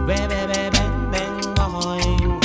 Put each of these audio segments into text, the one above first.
Bang bang boing.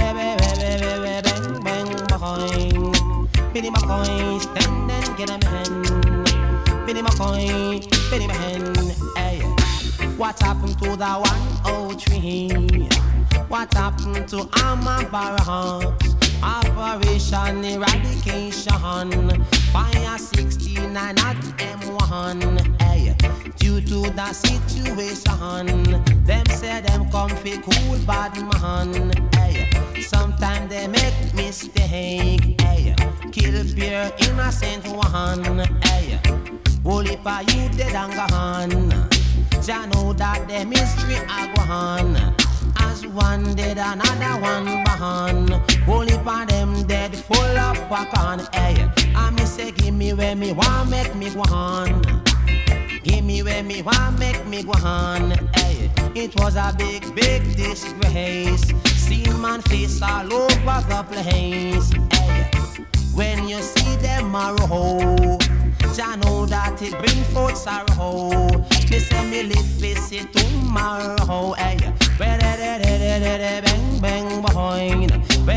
Bang bang boing. Benny McCoy, stand and get a man. Benny McCoy, Benny man. Hey, what happened to the 103? What happened to Armor Barracks? Operation Eradication. Fire 69 at M1. Hey, due to the situation, them say them come fi cool bad man. Hey, sometimes they make mistake. Hey, kill pure innocent one. Hey, holy pa you dead and gone. Jah know that the mystery a go on. As one dead, another one behind. Only for them dead, full of popcorn. Hey, I me say, give me where me want, make me go on. Give me where me want, make me go on. Hey, it was a big, big disgrace. Seen man face all over the place. Hey, when you see them marrow, Jah know that it bring forth sorrow. Me say me live face it tomorrow. Hey, bang bang behind.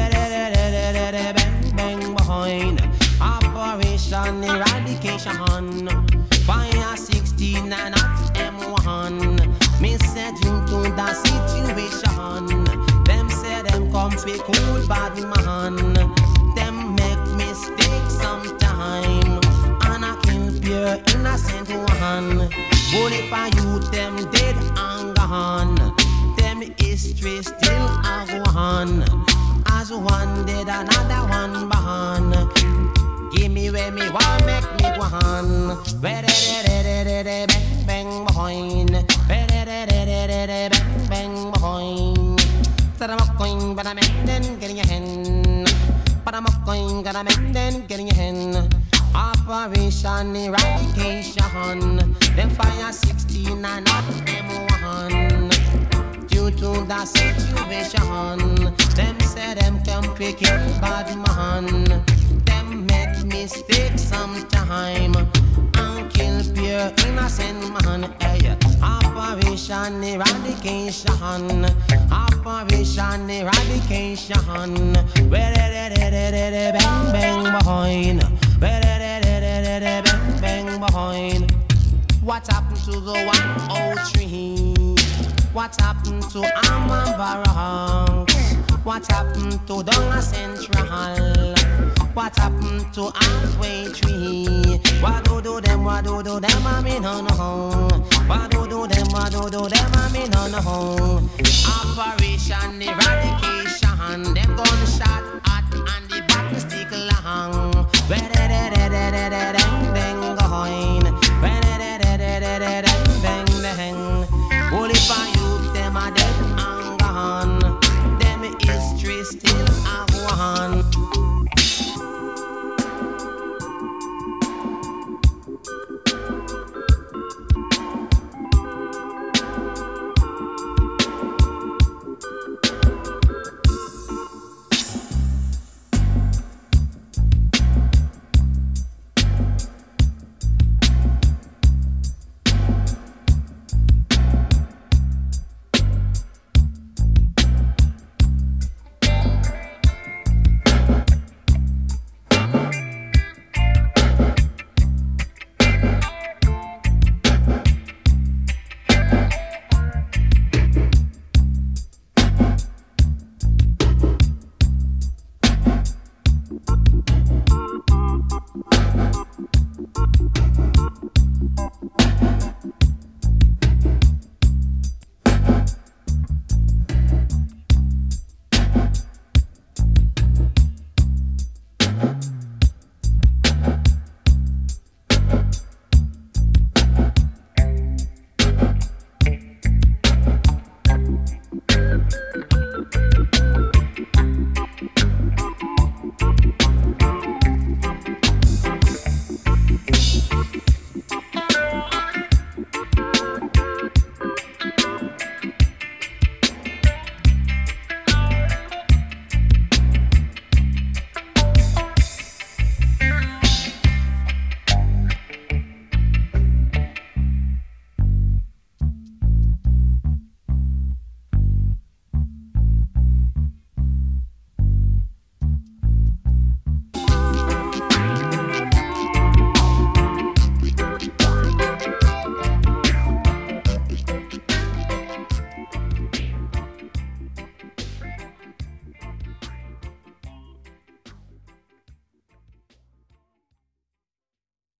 Bang bang behind. Operation Eradication. Fire 69 at M1. Me say due to the situation, them say them come fi cool bad man. Them make mistakes sometime. Pure innocent one. Only for you, them dead and gone. Them history still a go on. As one dead, another one born. Give me where me want, make me go on. Bang bang behind. Bang bang behind. But I'm a coin, but I'm then getting your hand. But I'm a coin, got a man, then getting your hand. Operation Eradication. Them fire 69 at M1. Due to the situation, them say them can pick it bad man. Them make mistakes sometime and kill pure innocent man. Hey, Operation Eradication. Operation Eradication. Bang bang behind. Bang bang behind. What happened to the 103? What happened to Armor Barracks? What happened to Donga Central? What happened to Halfway Tree? What do them, I mean no no. What do them, I mean no no. Operation Eradication. Them gunshot hot and the battle stick long. Bang going.